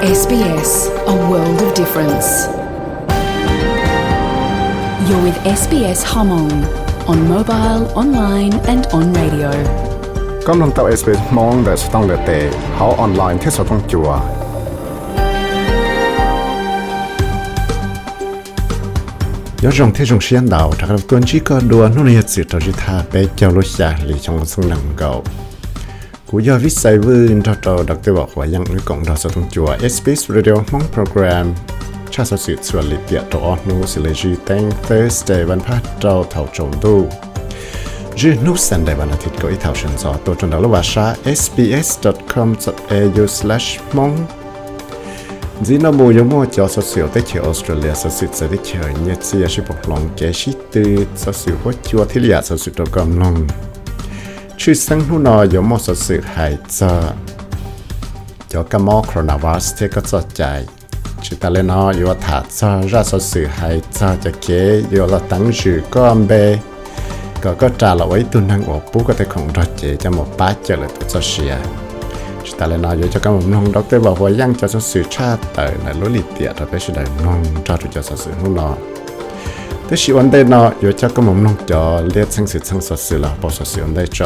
SBS, a world of difference. You're with SBS Hmong on mobile, online and on radio. กำลังต่อ SBS มองแต่สต้องเลือเตะเขาออนไลน์ที่สต้องจัวยอดจงที่จงเชียนดาวถ้าเราตัวนี้ก็ดูนู่นนี่สิเราจะท่าไปเจ้าลุชยาหรือจงซึ่งหนังเก่ากูยอดวิสัยวินทอดดักเตบอกว่ายังนึกกองดาวสต้องจัว SBS Radio มองโปรแกรมชาติสุดส่วนลิเดียตัวนู้สิเลจีแตง Thursday วันพัดเราเท่าจงดูยืนนู้สันได้วันอาทิตย์ก็อีเท่าฉันสอตัวจนดาวลูกว่าชา sbs.com.au/mong dĩ nó mùi giống mùa cho số siêu tới chiều Australia số siêu sẽ tới chiều nhật xìa sẽ bộc lòng kế sĩ từ số siêu có chua thiết liệt số siêu đồ cầm lòng chứ sáng hôm nọ giống một số siêu hại cho cái mỏ coronavirus thì có cho chạy chứ ta lên nó yếu thả cho ra số siêu hại cho kế yếu là tăng sự có âm bê có trả lời với tuần năng của bố có thể không ra chế cho một bát cho lại cho xìa ta lại nói cho các mầm non đó tới bảo vệ yang cho sự cha tới là lối lịch tiệt rồi bây giờ đại non cho sự hôm nọ tới sự vấn đề nọ cho các mầm non cho liệt sang sự là bảo sự vấn đề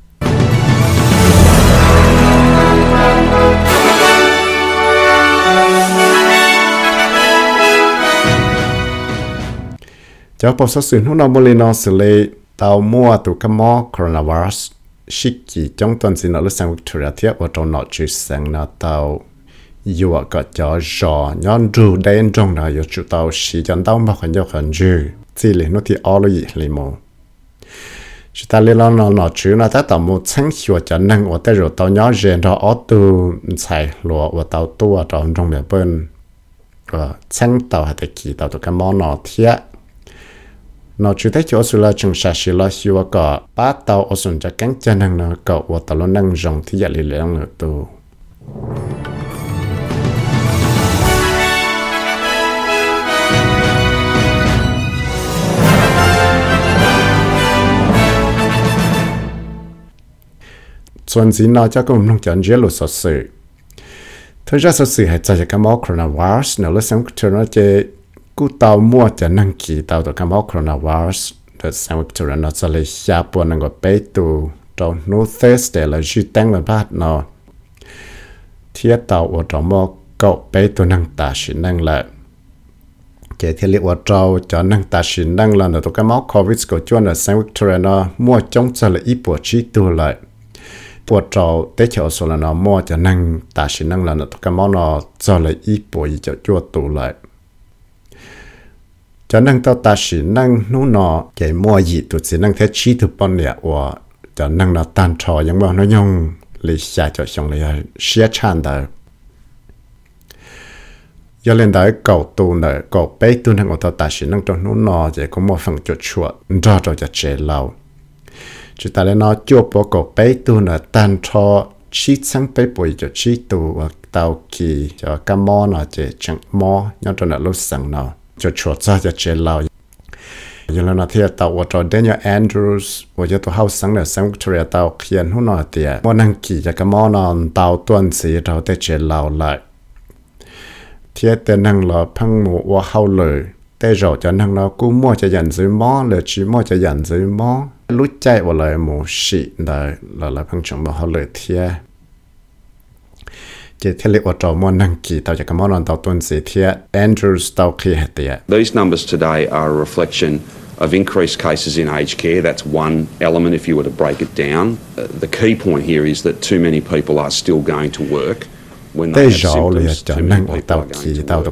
cho bảo sự hôm nọ mới nói xử lý tàu mua từ cái mỏ coronavirus Shiki trong tuần xin nó sang Victoria tiếp ở trong nọ chữ sang nó tàu yêu có cho gió nhon ru đen trong nó yêu chủ tàu xí chân tàu mà còn yêu hơn dư chỉ là nó thì all gì liền mồ chúng ta lấy nó chữ nó ta tàu một sáng chiều cho năng ở đây rồi tàu nhỏ rèn đó ở từ xài lúa ở tàu tua trong miền bên và sáng tàu hay kỳ tàu từ cái món nó thiệt nó chủ tế cho sự là chúng ta sẽ lo siêu có ba tàu ở sân cho cánh chân năng nó cậu và tàu năng rộng thì dạy lì năng được tu chuyện gì nó cho công nông chọn dễ lụt sốt sự thực ra sốt sự hay cho cái máu coronavirus nó là sáng cho nó chơi cú tàu mua cho năng kỳ tàu từ cái máu coronavirus để sang Victoria nó sẽ lấy xa bộ năng của bé tù trong nô Thursday là duy tăng và bắt nó thiết tàu ở trong mô cậu bé tù năng ta xin năng lại kể thiết liệu ở trâu cho năng ta xin năng là từ cái máu COVID của chuan ở sang Victoria nó mua trong sẽ là ít bộ trí tù lại bộ trâu tế cho số là nó mua cho năng ta xin năng là từ cái máu nó sẽ là ít bộ gì cho chua tù lại cho năng tao ta chỉ năng nô nọ cái mua gì tụi chỉ năng thế chi tụi bọn nè và cho năng nó tan trò giống bao nó nhung lấy xa cho xong lấy xé chan đó giờ lên tới cầu tu nè cầu bé tu năng của tao ta chỉ năng trong nô nọ chỉ có một phần cho chuột cho chế lâu chúng ta lên nó chua bỏ cầu bé tu nè tan trò chi sáng bé bồi cho chi tu và tao kỳ cho cái mò nó chỉ chẳng mò nhau cho nó lúc sáng nó cho chuột ra cho chế lao giờ là nó thì tàu ở trong Daniel Andrews và cho tàu hậu sáng là sáng Victoria tàu khiên hôm nọ thì món năng kỳ cho cái món nó tàu tuần gì tàu để chế lao lại thì tên năng là phăng mũ và hậu lời để rồi cho năng nó cũng mua cho dàn dưới mó là chỉ mua cho dàn dưới mó lúc chạy vào lại mũ xị là phăng chồng mà hậu lời thiê These numbers today are a reflection of increased cases in aged care. That's one element if you were to break it down. The key point here is that too many people are still going to work when they have symptoms. Too many people are going to work.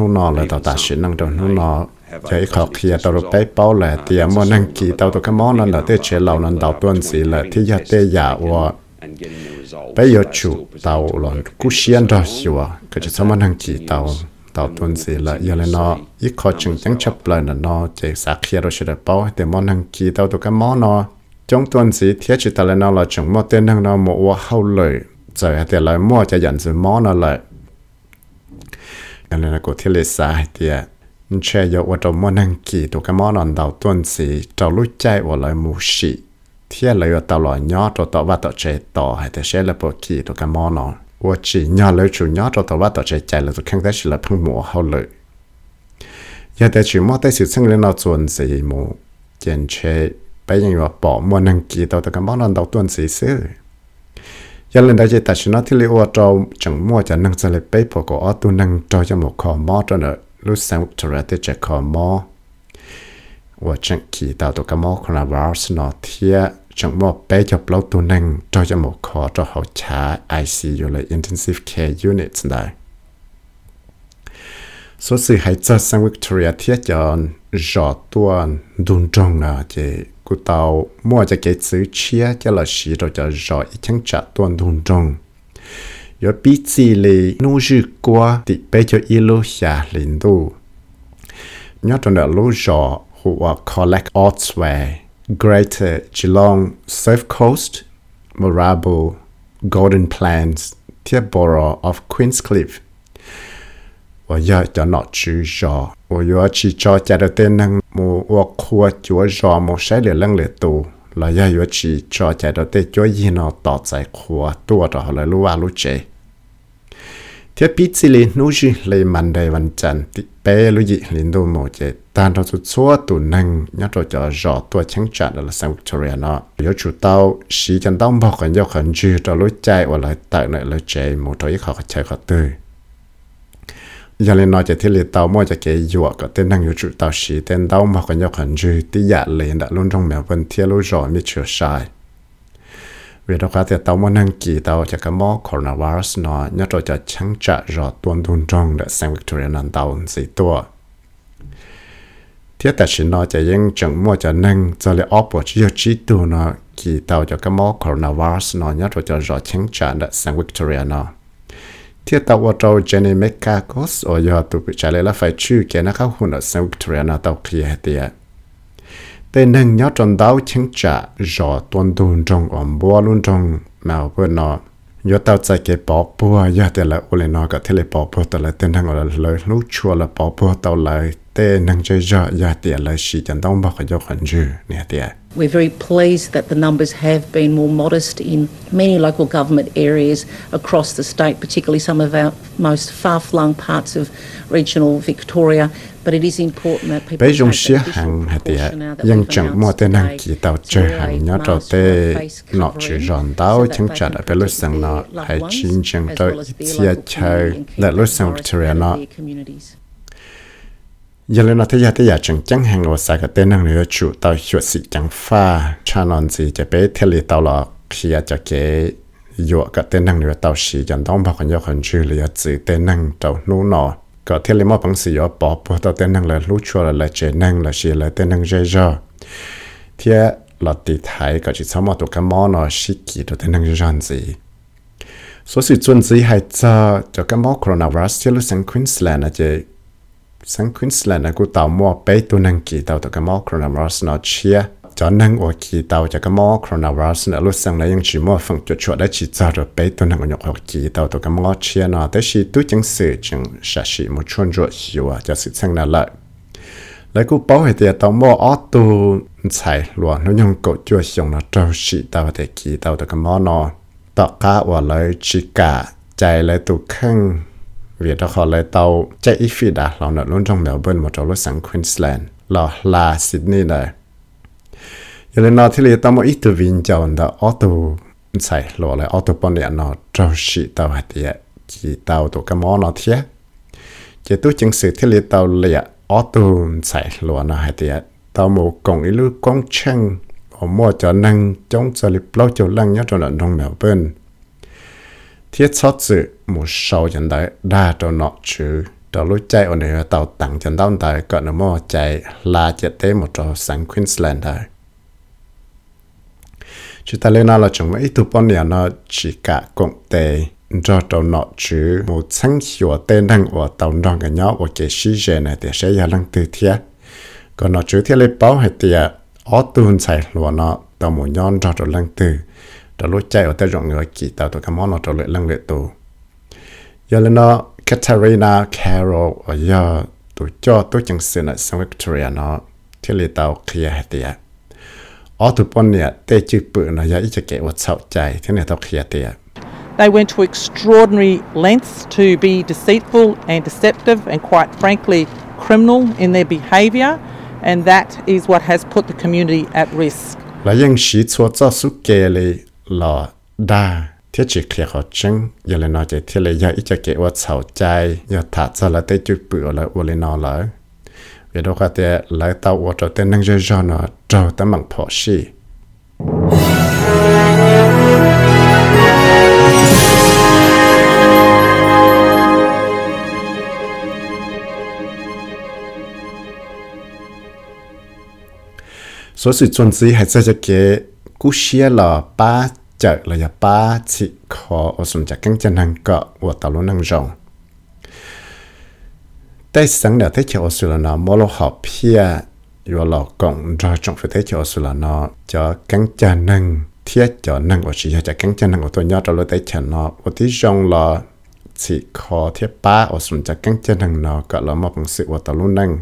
Cái khó khăn tàu bé bao là tiền mua năng kỳ tàu cái món nó là để chế lâu nó tàu tuần gì là thì giờ tê giả và bây giờ chủ tàu là cú xiên đó xíu cái chỉ sao mà năng kỳ tàu tuần gì là giờ là nó ít khó chừng chẳng chấp lại là nó chỉ sạc kia rồi sẽ được bao để món năng kỳ tàu cái món nó trong tuần gì thiết chỉ tàu là nó là chẳng mua tên năng nó mua hậu lợi rồi thì lại mua cho dành sự món nó lại nên là có thiết lệ sai thì chơi giờ ở trong món năng kỳ tàu cái món nó tàu tuần gì tàu lúc chạy vào lại mua xị thiết là tàu lò nhỏ tàu và tàu chế tàu hay thế sẽ là bộ kỳ tàu cái món nó 我只鸟了主鸟到头发到这在了就看到是了碰摸好了。有的主摸在是生人老做事么，简直被人话bỏ mua năng kỳ到cái món ăn đầu tuần gì xưa. Giờ lần đầu tiên ta chỉ nói thì liệu ở trong chẳng mua cho năng cho lấy bếp của ở tu năng cho một kho mò cho nữa lúc sáng Victoria thì chỉ kho mò. Và chẳng kỳ tạo từ cái mò coronavirus nó thiệt chẳng mua bé cho lâu tu năng cho một kho cho hậu trả ICU là intensive care units này. Số sự hãy cho sang Victoria thiết cho rõ tuần đun trong là chỉ cụ tàu mua cho cái chữ chia cho là sĩ rồi cho rõ ít chẳng trả tuần đun trong. Rồi bí chỉ lì nô dư qua thì bé cho y lô xả linh đu. Nhớ trong đó lô rõ hùa Collect Ortsway, Greater Geelong, Surf Coast, Moorabbin, Golden Plains, the borough of Queenscliff. 我要叫那去绕，我要去找家的电能，我扩就绕么谁的能力多，来要去找家的电就一那倒在扩多的，后来路啊路这。ที่ปีที่เลยนู้จีเลยมันได้วันจันทร์ที่เป้ลุยลินดูโมเจตานเราจะชัวตัวนั่งยัดเราจะรอตัวช่างจัดเราสังวิกตอเรียเนาะเดี๋ยวจุดเตาสีจันต้องบอกกันยกขันจืดเราลุยใจว่าเลยตักเนี่ยเลยเจโมตัวยี่เขาใช้เขาตื้ออย่าเลยนอจะที่เลยเตามั่วจะเกยหยวกก็เต้นนั่งอยู่จุดเตาสีเต้นเตาบอกกันยกขันจืดที่อยากเลยดักลุ่นตรงแมวเป็นเที่ยวลุยรอไม่เชื่อชายเวลาเขาจะเตามั่วนั่งกี่เตาจะกระมอโคโรนาไวรัสเนาะยัดเราจะช่างจะรอตัวดุนจงเดอะแซงวิกตอเรียนันเตาสี่ตัวที่แต่ฉันนอจะยังจังมั่วจะนั่งจะเลยออกปวดเยอะจีตัวเนาะกี่เตาจะกระมอโคโรนาไวรัสเนาะยัดเราจะรอช่างจะเดอะแซงวิกตอเรียเนาะที่ตัวว่าเราเจนี่เมกาโกสโอยอตัวไปใช้เลยละไฟชื่อแกนะครับหุ่นเดอะแซงวิกตอเรียเนาะเตาเคลียร์เดียแต่นั่งย้อนจนดาวชิงจะรอตัวดุนจงอมบัวลุ่นจงแมวเพื่อนนอยอดเตาใจเก็บปอปัวยอดแต่ละอุเลนอกับเทเลปอปัวแต่ละเต้นทางเลยลูกชัวละปอปัวเตาเลยแต่นั่งใจยอดแต่ละสีจันต้องบอกยกขันจือเนี่ยเดีย We're very pleased that the numbers have been more modest in many local government areas across the state, particularly some of our most far-flung parts of regional Victoria. But it is important that people take additional precaution now that we've announced today to wear a mask or a face covering so that they can protect their loved ones as well as their local community and their communities. giờ lên nói thế giờ chẳng hàng ở sai cái tên năng nữa chủ tàu chuột xịt chẳng pha cha non gìจะไปเทเลตาวละขี้จะเกยอยู่กับtên năng nữa tàu xịt chẳngต้องบอกกันยกคนชื่อเลยจื่อtên năng tàuนู้นอก็เทเลมอบังสีอ๋อปอพอตาวtên năngเลยรู้ชัวร์เลยเจnăngเลยสีเลยtên năngเจจ่อเที่ยเราติดไทยก็จะสามารถตัวกันมอนอชิกิตัวtên năngเจจ่อสิส่วนสิ่งส่วนที่ให้จะกันมอโคโรนาไวรัสที่รู้สึกควีนส์แลนด์นะเจสังควีนส์แลนด์กูเตามัวไปตัวนังกี่เตาตัวกมอโคโรนาไวรัสเนาะเชียจอนังอกี่เตาจากกมอโคโรนาไวรัสเนี่ยรู้สึกเลยยังจีมัวฟังจุดชัวได้จีจ่าไปตัวนังอกี่เตาตัวกมอเชียเนาะแต่ชีตัวจังสื่อจังชาชีมุชวนจวดหิวจะสิสังนั่นแหละแล้วกูป้อให้เตียเตามัวออตัวใส่หลวงแล้วยังกดจวดหิวเนาะเจ้าชีเตาแต่กี่เตาตัวกมอเนาะต่อก้าว่าเลยชิกาใจเลยตัวข้างvì đó họ lại tàu chạy ít phi đãเราnợ luôn trong Melbourne một trong lúc sang Queensland là Sydney này giờ lên nó thì là tàu một ít từ viên chọn đó auto chạy lộ lại auto bọn này nó trâu xị tàu hạt địa chỉ tàu tổ cái món nó thiệt chỉ tôi chứng sự thì là tàu lẹ auto chạy lộ nó hạt địa tàu một cổng ít lúc quăng chân ở mua cho năng trong giờ lịch lâu cho lăng nhớ trong lần trong Melbourne thiết xuất sự một số chân đại đa cho nọ chứ đó lúc chạy ở đây tàu tặng chân tàu tại cỡ nó mua chạy là chạy tới một trò sang Queensland đây chúng ta lên là chúng mấy tụ bọn nhà nó chỉ cả cộng tệ cho tàu nọ chứ một sáng hiệu tên năng của tàu nong cái nhau của cái sĩ gen này thì sẽ là năng từ thiết còn nọ chứ thiết lấy báo hay thì ở tuần chạy luôn nó tàu một nhon cho tàu năng từ đó lúc chạy ở tới rộng người kỳ tàu tụi cái món nó trở lại lăng lệ tù giờ lên nó Katarina Carroll ở giờ tụi cho tôi chẳng sự là sang Victoria nó thiết lý tàu kia hạt tiệt ở tụi bọn này tê chữ bự nó giờ ít cho kẻ vật sạo chạy thế này tàu kia tiệt They went to extraordinary lengths to be deceitful and deceptive and quite frankly criminal in their behaviour, and that is what has put the community at risk. Là những sĩ cho cho số kê lì là đa thiết chỉ kia họ chứng, giờ là nói chỉ thiết là giờ ít cho kê ở sầu trái, giờ thả cho là tới chụp bự là ở lên nó là, vì đó cái thế lại tàu ở chỗ tên năng chơi cho nó trâu tấm bằng phò xì. Số sự chuẩn gì hay cho cái cú xia là ba chợ là ba chỉ khó ở sân chợ căng chân hàng cọ của tàu lúa năng rồng. Tại sáng nào thấy chợ ở sân là nó mua lô hộp pia, rồi là cộng ra trong phải thấy chợ ở sân là nó cho căng chân năng thiết cho năng của chỉ cho căng chân năng của tôi nhớ trong lối thấy chợ nó ở tí rồng là chỉ khó thiết ba ở sân chợ căng chân năng nó cọ là một bằng sự của tàu lúa năng.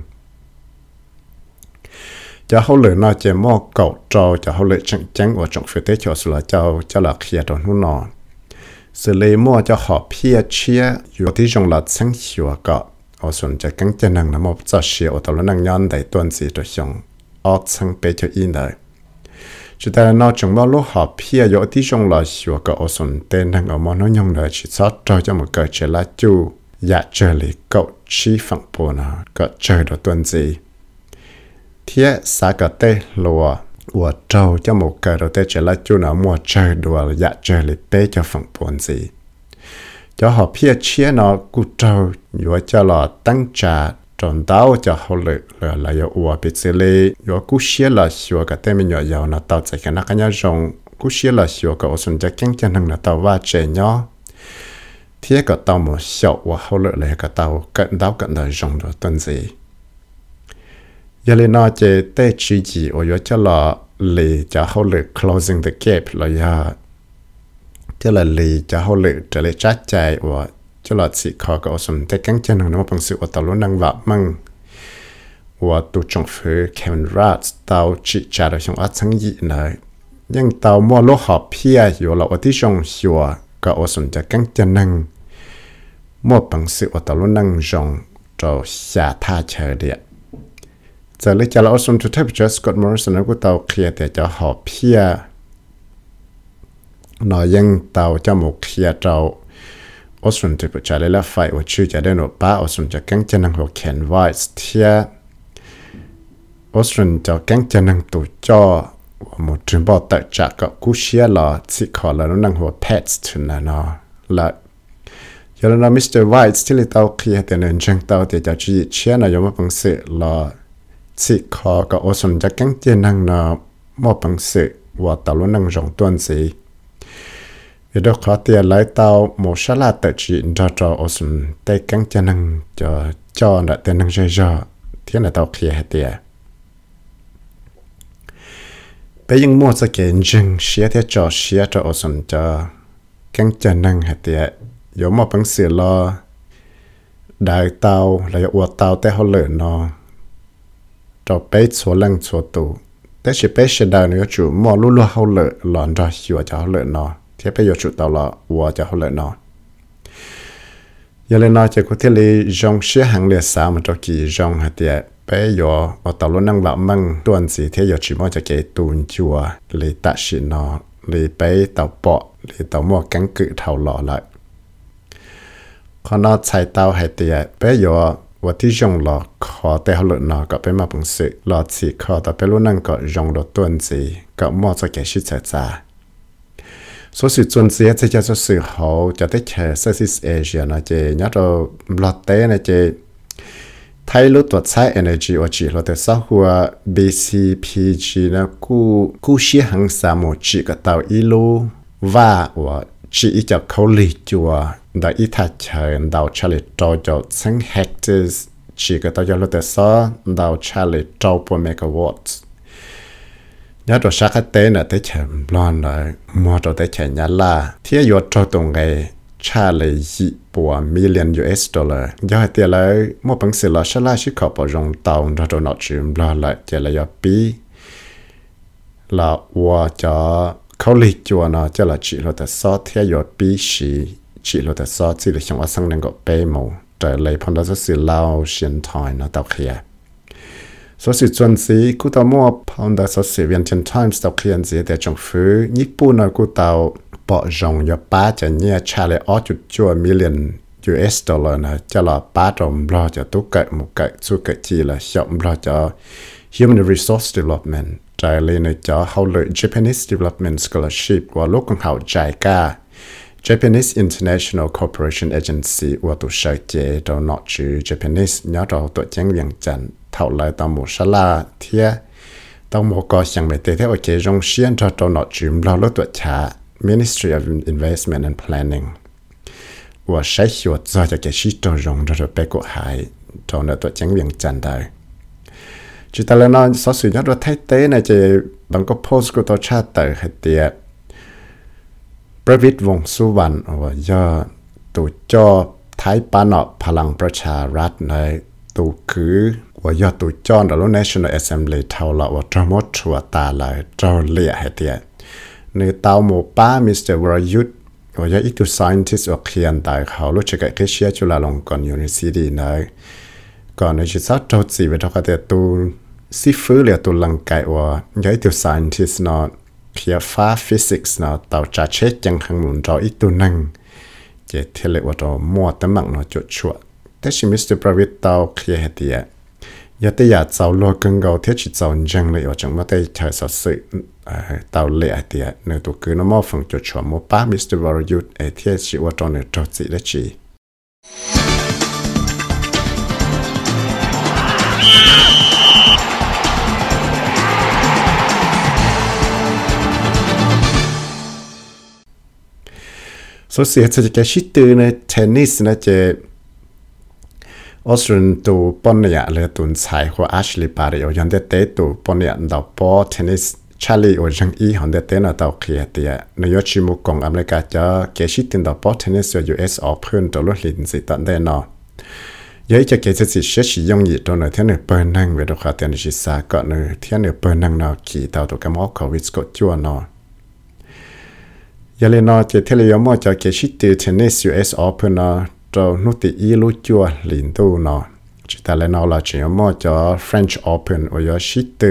Cho hậu lửa nó chỉ mua cậu trâu cho hậu lửa trắng ở trong phía tây cho sự là cho là kia trong nó nọ xử lý mua cho họ pia chiaอยู่ที่จงหลัดสังหิวก็เอาส่วนจะกังจะนั่งนะมันจะเสียเอาตัวนั่งย้อนได้ตัวสิตัวชงออกสังไปจะอินเลยจุดแต่นอจงว่าลูกhọ piaอยู่ที่จงหลัดหิวก็เอาส่วนเต้นนั่งเอามันน้อยยงเลยชิดซอดเราจะมาเกิดเจริญจูอยากเจอเลยก็ชี้ฝั่งปนก็เจอตัวสิthiết xã cái tê lúa của trâu cho một cái đầu tê trở lại chú nào mua chơi đùa dạ chơi lịch tế cho phần buồn gì cho họ phía chia nó cụ trâu vừa cho là tăng trả tròn táo cho họ là yêu ua bị xử lý vừa cú xía là xua cái tê mình nhỏ giàu nó tao chạy cái nát cái nhau rồng cú xía là xua cái ô xuân cho cánh chân hàng nó tao va trẻ nhỏ thiết cái tao một sẹo và họ là cái tao cận đời rồng rồi tuần gì giờ lên nói chế tê chỉ gì ở chỗ cho là lì cho họ lựa closing the gap là ya cho là lì cho họ lựa trở lại trái chạy và cho là chỉ khó có sum tê căng chân nó bằng sự ở tàu lúa năng vạ măng và tụ trong phía Kevin Rats tàu chỉ trả được trong ắt sáng dị này nhưng tàu mua lúa họ piaอยู่là ởที่trong xua có sum cho căng chân năng mua bằng sự ở tàu lúa năng rong cho xả tha chờ điện giờ lấy cho là Austin to temperature Scott Morrison nó của tàu kia để cho họ pia nóยังtàu cho một kia tàu Austin temperature lấy là phải ở chữ cho đến ba Austin cho căng chân năng hồ Ken White thia Austin cho căng chân năng tụ cho một trường bảo tại trả cả cú xia là chỉ khó là nó năng hồ pets là nó là giờ là Mr. White thì tàu kia để nên chẳng tàu để cho chị chia là giống bằng sự là chỉ khó có ô xuân cho cánh chân năng nó một bằng sự và tàu luôn năng rộng tuần gì vì đó khó tiền lấy tàu một số là tự chuyện cho ô xuân tay cánh chân năng cho đã tên năng chơi cho thế là tàu kia hết tiền bây giờ mua sẽ kiện chừng xía cho ô xuân cho cánh chân năng hết tiền giống một bằng sự lo đại tàu là ô tàu tay họ lửa nó cho bé số lần số tụ, thế chỉ bé sẽ đào nữa chủ mua lúa hậu lợ lòn ra xua cho hậu lợ nó, thế bây giờ chủ tàu là uo cho hậu lợ nó. Giờ lên nói chỉ có thể là dòng xe hàng lẻ sao mà cho kỳ dòng hạt tiệt bé giờ ở tàu lúa năng bạo măng tuần gì thế giờ chỉ mua cho cái tuần chùa lấy tạ sĩ nó lấy bé tàu bọ lấy tàu mua cắn cự thầu lọ lại. Còn nó chạy tàu hạt tiệt bé giờ vàที่จงหลอกขอแต่เขาหลุดนอก็เป็นมาเป็นสื่อหลอดสีขอแต่เป็นรู้นั่งก็จงหลดตัวสีก็มอจะแก่ชิดจ่าส่วนสื่อจวนเสียจะสื่อเขาจะได้แค่เซอร์ซิสเอเชียนะเจยัดเราหลอดเต้นะเจไทยรู้ตัวใช้ energy ว่าจีเราแต่สักหัว BCPG นะกู้เชี่ยหังสามหมดจีกับเตาอีลูว่าจีจะเขาหลีจัวได้อีทัดเชิญดาวชาลิโตจอด10 hectares จีก็ต้องยอมแต่ซอดาวชาลิโตปเมกะวัตต์ยัดตัวชักเต้นแต่เฉิมร้อนเลยมัวตัวแต่เฉินยัดล่าที่ยอดตรงไงชาลิยี่ปัว$1,000,000ย้อยเตี้ยเลยมั่วปังสิลาชลาชิขอบรองเตาเราตัวหนอจิมร้อนเลยเจริญปีลาวัวจะเขาลิจวนเจะละจีเราแต่ซอเทียอยู่ปีสีจีเราแต่ซอจีเลยช่างว่าสังเดงก็เปย์หมูแต่เลยพอเราจะสื่อเล่าเชียนทอยเนาะเตาเขียสสิจวนสีกูเตามั่วพอเราจะสื่อเวียนเทนไทมส์เตาเขียนสีแต่จงฟื้นญี่ปุ่นกูเตาปอจงอยู่ป้าจะเนี่ยชาเลยจุดจัวมิลเลียนUS ดอลลาร์นะจะรอป้าจมรอจะตุกเกะมุกเกะสุกเกะจีละชอบรอจะ Human Resource Development ใจเลยในจะเขาเลย Japanese Development Scholarship ว่าลูกของเขาใจก้า Japanese International Cooperation Agency ว่าตัวใช้เจเราหนอชื่อ Japanese เนี่ยเราตัวแจ้งเวียงจันทร์เท่าไรต่อหมู่ชลาเทียต่อหมู่ก็ยังไม่เตะเท่าโอเคจงเชียนเราหนอชื่อเราลดตัวช้า Ministry of Investment and Planning ว่าใช้หัวใจจะเกิดชีตัวรงเราไปกดหายเราในตัวแจ้งเวียงจันทร์ได้จุดแต่ละนอนสอสุญญาตัวไทยเต้ในจะบางก็โพสต์ก็ตัวชาติแต่ให้เตียประวิตรวงษ์สุวรรณว่าย่อตัวจอไทยปานอพลังประชารัฐในตัวคือว่าย่อตัวจอเรา National Assembly เท่าละว่าจมดชัวตาเลยเราเลี้ยให้เตียในเตาหมู่ป้ามิสเตอร์วรยุทธ์ว่าย่ออีกตัว scientist ว่าเขียนแต่เขารู้จักกับเชียจุฬาลงกรณ์ University ในก่อนในชีวิตเราจะจีบเราก็จะตัวสิฟื้นเหลือตัวลังไกว่าย้ายตัว scientist เนาะเพียฟ้า physics เนาะต่อจากเช็ดยังขังหมุนเราอีกตัวนั่งเจเทเลว่าเรามัวแต่มักเนาะจุดชัวแต่ชิมิสเตอร์ประวิตรเราเคลียร์เหตุยาแต่อยากเจ้าลัวกังเกาเทียชิเจ้าจังเลยว่าจังมาได้ใช้สัตว์สื่อเต่าเลี้ยเหตุยในตัวคือน้ำมอฟังจุดชัวมัวป้ามิสเตอร์วรยุทธ์เทียชิว่าเราเนี่ยเราจีได้จีส่วนเสียจะแก่ชิดตือในเทนนิสนะเจออสเตรเลียตัวปนเนี่ยเลยตุนสายหัวแอชลีย์บาริโอยันเดเตตัวปนเนี่ยดาวปอเทนนิสชาลีโอจังอีฮันเดเตน่ะดาวเคลียเตียในยอดชิมุกของอเมริกาจะแก่ชิดตินดาวปอเทนนิสUS Open ตัวลุลินสิตันได้เนาะยัยจะแก่จะสิเชื่อชิยงยีตัวในเที่ยนเปิดนั่งเวลาขาเตียนชิสาก็ในเที่ยนเปิดนั่งเนาะขี่ดาวตัวกมอควิสก็จัวเนาะยาเลนอเจเทเลยอมอจะเกชิตเทนนิส US Open เนาะเรานุติอีลุจัวลินตูเนาะจิตาเลนอเราเจยอมอจะ French Open โอยชิต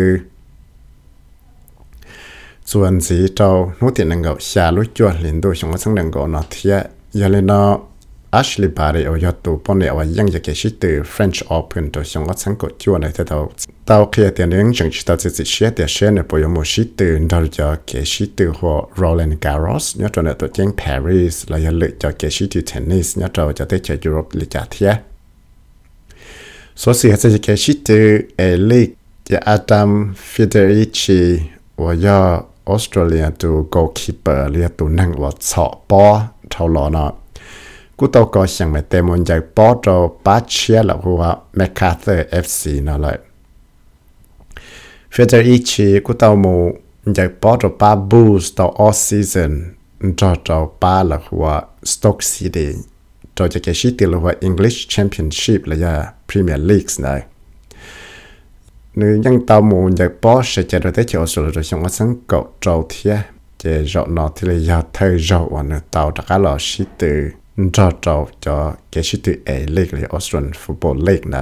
ส่วนสีเรานุตินังกับชาลุจัวลินตูชงว่าสังดังก่อนเนาะเทียยาเลนอAshley Barty โอยตัวปนเนี่ยว่ายังจะเกชิตFrench Open ตัวชงว่าสังกจัวในเท่าเตาเคลียเตียนยังจังชิตาจิเชียเตียเชนเนี่ยปอยมชิตดอลจะเกชิตหัว Roland Garros เนี่ยตัวเนี่ยตัวเจ้ง Paris แล้วยังเหลือจะเกชิตเทนนิสเนี่ยเราจะได้เจอยุโรปลิจาเทียส่วนเสียจะเกชิตเอลิกจะอาดัมฟิเดริชีว่าย่อออสเตรเลียตัว goalkeeper เรียตัวนั่งว่าเฉาะปอเท่าหล่อเนาะกูตัวก็ยังไม่เต็มมันใจปอตัวป้าเชียร์แล้วหัว MacArthur FC นั่นเลยเฟเดริชีกูตัวมูใจปอตัวป้า Bulls ตัว all season ตัวป้าแล้วหัว Stoke City ตัวจะเกี่ยวกับตัวหัว English Championship เลยอะ Premier League นั่นนึกยังตัวมูใจปอเสียใจตัวที่ออสเตรเลียตัวช่างว่าสังกัดตัวเทียจะรอนอที่เลยยาเธอรอวันตัวตะการหล่อชิตเราจะเกชิตเอเล็กเลยออสเตรเลียนฟุตบอลเล็กได้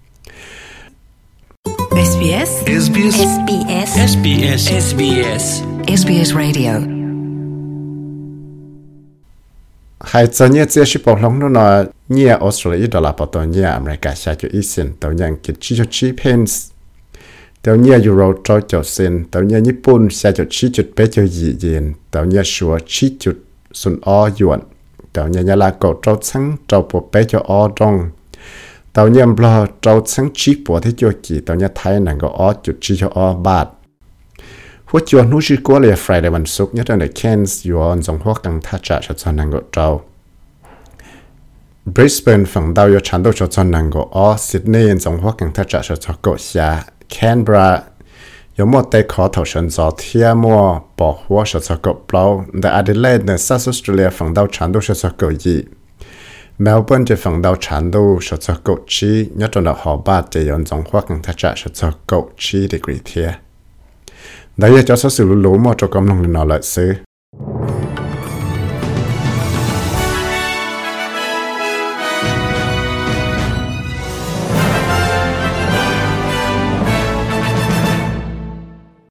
SBS SBS SBS SBS SBS SBS Radio ให้จะเนี่ยเจ้าชิปอลงนู่นน่ะเนี่ยออสเตรเลียดอลลาร์ปตัวเนี่ยอเมริกาใช้จุดอีเซนตัวยังกิดชิเพนส์ตัวเนี่ยยูโรจุดเซนตัวเนี่ยญี่ปุ่นใช้จุดเปจุดเยนตัวเนี่ยชัวจุดซุนอหยวนตัวเนี่ยยาลากดเราทั้งเราปวดเปจออตรงตัวเนี่ยบลอเราทั้งชีปวดที่จวกี่ตัวเนี่ยไทยนั่งก็อจุดชีจอบาทหัวจวนนู้ชิกัวเลยฟรายในวันศุกร์เนี่ยตอนในแคนส์อยู่อันสงหัวกังทัชจะชัดนั่งก็เราบริสเบนฝั่งดาวยชันโดชัดนั่งก็ซิดนีย์สงหัวกังทัชจะชัดก็ชาแคนเบรา有么在考头上找天么保护是这个包，在阿德莱德萨斯澳大利亚放到长度是这个一，墨尔本这放到长度是这个七，你做到好吧？这样种花跟它只是这个7 degree 天。 đấy cho số sự lũ mà cho cầm lòng lên nào lại xứ